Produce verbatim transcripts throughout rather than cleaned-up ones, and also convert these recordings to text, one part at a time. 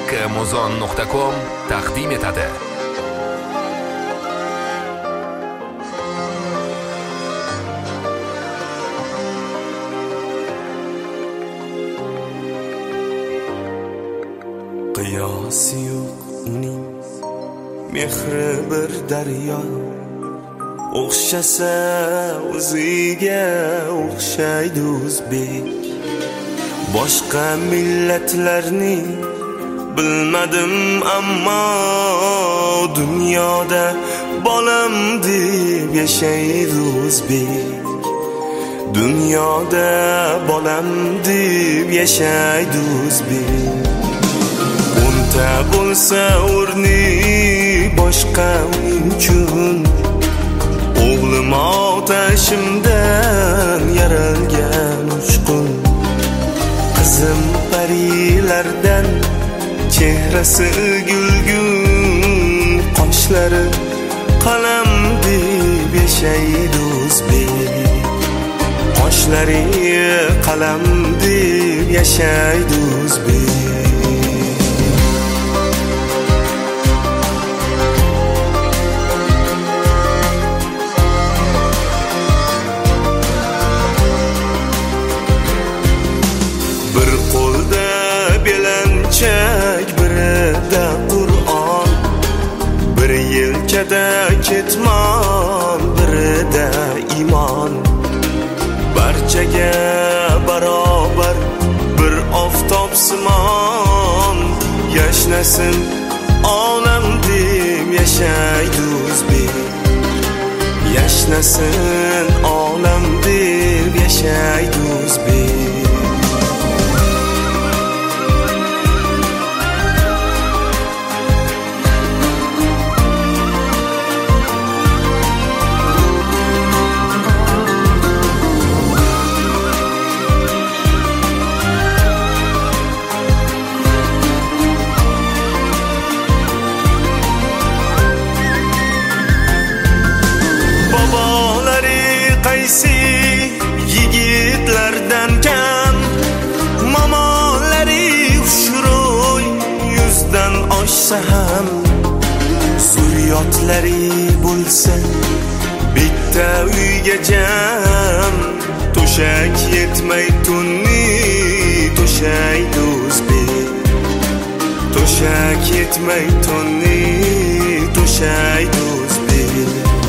Amazon nuqta com taqdim etadi. Qiyosi yo'q uning mehri bir daryo, o'xshasa o'ziga o'xshaydi o'zbek. Boshqa millatlarning bilmadim, ammo dunyoda bolam deb yashaydi o'zbek. Dunyoda bolam deb yashaydi o'zbek. O'nta bo'lsa o'rni boshqa uning uchun, o'g'lim otashimdan yaralgan uchqun. Qizim parilardan chehrasi gulgun, qoshlari qalam deb yashaydi o'zbek. Qoshlari qalam deb yashaydi o'zbek. Bir qo'lda belanchak, birida Qur'on, bir yelkada ketmon, birida iymon. Barchaga barobar bir oftob simon, yashnasin olam deb yashaydi o'zbek. Yashnasin olam deb yashaydi o'zbek. Qaysi yigitlardan kam, mamolari ushroy yuzdan oshsa ham, zurriyotlari bo'lsa bitta uyga jam. To'shak yetmay tunni to'shaydi o'zbek. To'shak yetmay tunni to'shaydi o'zbek.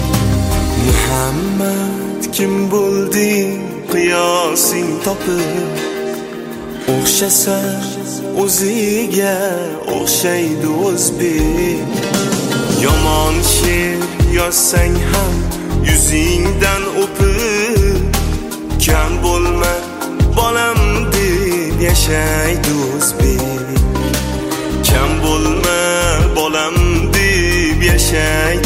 Muhammad kim bo'lding qiyosing topib, o'xshasa o'ziga o'xshaydi o'zbek. Yomon she'r yozsang ham yuzingdan o'pib, kam bo'lma bolam deb yashaydi o'zbek. Kam bo'lma bolam deb yashaydi